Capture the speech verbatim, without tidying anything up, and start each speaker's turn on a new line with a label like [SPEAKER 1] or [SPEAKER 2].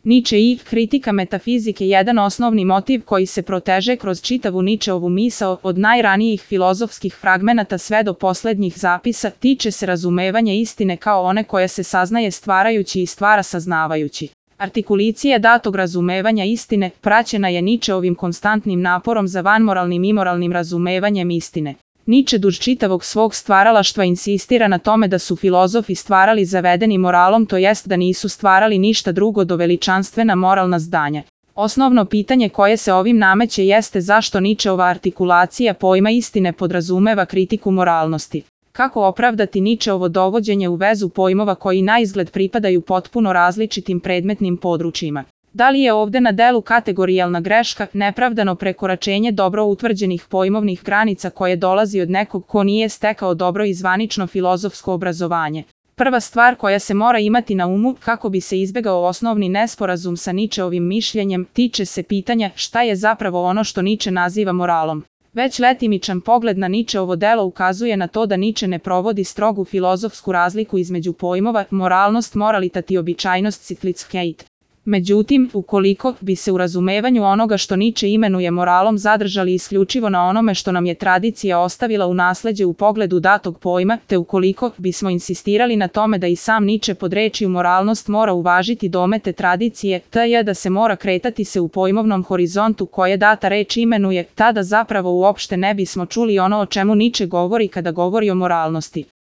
[SPEAKER 1] Niče i kritika metafizike jedan osnovni motiv koji se proteže kroz čitavu Ničeovu misao od najranijih filozofskih fragmenata sve do poslednjih zapisa tiče se razumevanja istine kao one koja se saznaje stvarajući i stvara saznavajući. Artikulicija datog razumevanja istine praćena je Ničeovim konstantnim naporom za vanmoralnim i moralnim razumevanjem istine. Niče duž čitavog svog stvaralaštva insistira na tome da su filozofi stvarali zavedeni moralom, to jest da nisu stvarali ništa drugo do veličanstvena moralna zdanja. Osnovno pitanje koje se ovim nameće jeste zašto Ničeova artikulacija pojma istine podrazumeva kritiku moralnosti. Kako opravdati Ničeovo dovođenje u vezu pojmova koji naizgled pripadaju potpuno različitim predmetnim područjima? Da li je ovde na delu kategorijalna greška, nepravdano prekoračenje dobro utvrđenih pojmovnih granica koje dolazi od nekog ko nije stekao dobro i zvanično filozofsko obrazovanje? Prva stvar koja se mora imati na umu kako bi se izbegao osnovni nesporazum sa Ničeovim mišljenjem tiče se pitanja šta je zapravo ono što Niče naziva moralom. Već letimičan pogled na Ničeovo delo ukazuje na to da Niče ne provodi strogu filozofsku razliku između pojmova moralnost, moralitat i običajnost Sittlichkeit. Međutim, ukoliko bi se u razumevanju onoga što Niče imenuje moralom zadržali isključivo na onome što nam je tradicija ostavila u nasleđe u pogledu datog pojma, te ukoliko bismo insistirali na tome da i sam Niče pod rečju moralnost mora uvažiti domete tradicije, to je da se mora kretati se u pojmovnom horizontu koje data reč imenuje, tada zapravo uopšte ne bismo čuli ono o čemu Niče govori kada govori o moralnosti.